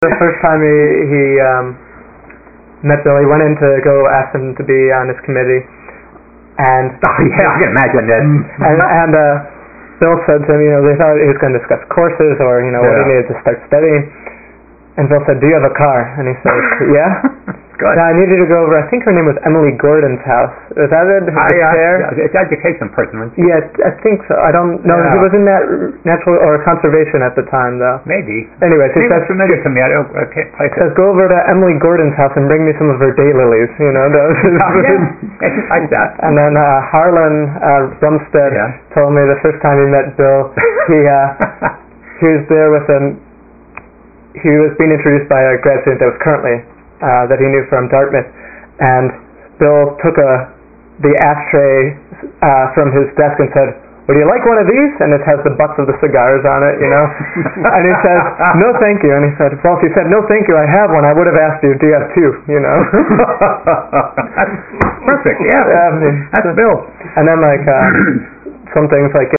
The first time he met Bill, he went in to go ask him to be on his committee, and I can imagine that. and Bill said to him, they thought he was going to discuss courses or what he needed to start studying, and Bill said, "Do you have a car?" And he said, "Yeah." Good. Now I need you to go over. I think her name was Emily Gordon's house. Is that it? It's education person, wasn't she? Yeah, I think so. I don't know. Yeah. He was in that natural or conservation at the time, though. Maybe. Anyway, he says, familiar to me. I can't place it. says, "Go over to Emily Gordon's house and bring me some of her daylilies." It's just like that. And then Harlan Rumstead told me the first time he met Bill, he was there with him. He was being introduced by a grad student that was currently that he knew from Dartmouth, and Bill took the ashtray from his desk and said, "Would you like one of these?" And it has the butts of the cigars on it, And he says, "No, thank you." And he said, "Well, if you said no, thank you, I have one. I would have asked you, do you have two?" That's perfect. Yeah, that's Bill. And then some things like